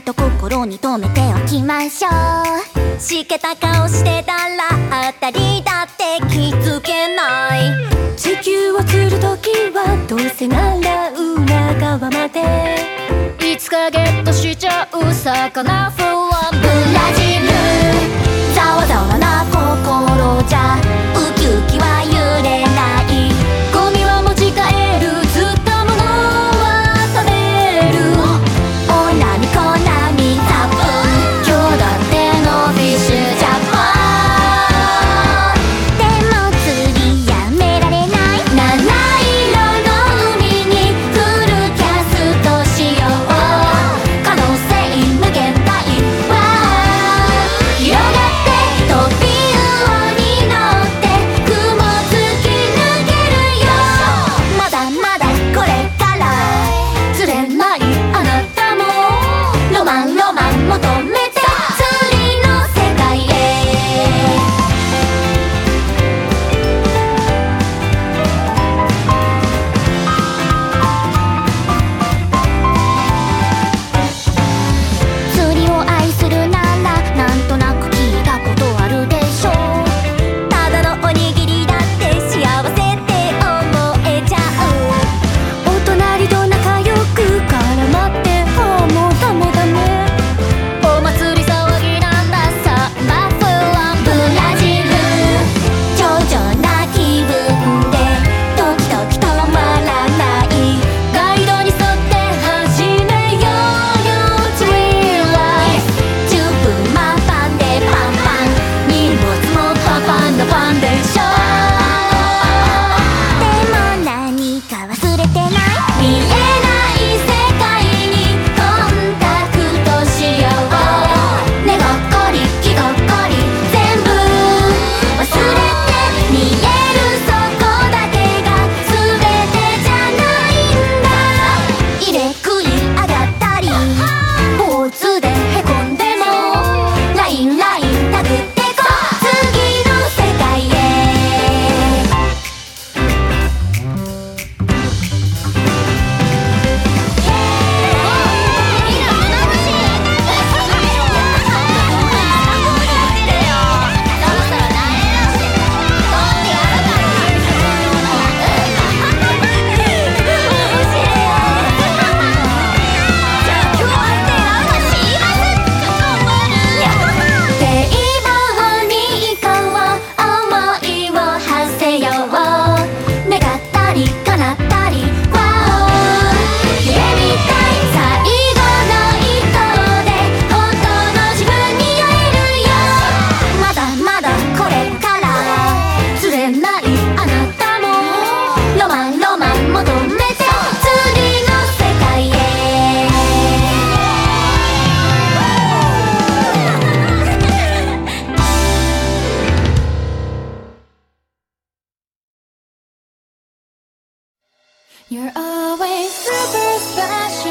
んと心に留めておきましょう。しけた顔してたら当たりだって気づけない。 地球を釣るときはどうせなら裏側までいつかゲットしちゃう魚フランブラジル、ざわざわな心じゃウキウキは揺れない。 ゴミは持ち帰る、釣ったものは食べる。 おなみこなみザブン、 今日だってのフィッシュジャパン。 でも釣りやめられない。 七色の海にフルキャストしよう。可能性無限大は広がって飛び魚に乗って雲突き抜けるよ。 まだまだこれから釣れないあなたもロマンロマン求めて釣りの世界へ。 釣りを愛するならなんとなく聞いたことあるでしょう。ただのおにぎりだって幸せって思えちゃう。 お隣と仲良く絡まってもうダメダメ。 お祭り騒ぎなんださ、マフランブブラジル、上々な気分でドキドキ止まらない。 ガイドに沿って始めようよツリーライフ。 チューブマパンでパンパン、 荷物もパンパンのファンデーション。 でも何か忘れてない。 見えない世界にコンタクトしよう。 寝ごっこり気ごっこり全部忘れて見えるそこだけが全てじゃないんだ。入れ食い上がったりポーズでへこんでもラインラインタグってこ次の世界へ。 堤防に川思いを馳せよう。願ったり叶ったりワオ、夢みたい最後の一投で本当の自分に会えるよ。 まだまだこれから釣れないあなたもロマンロマン求めて釣りの世界へ。You're always super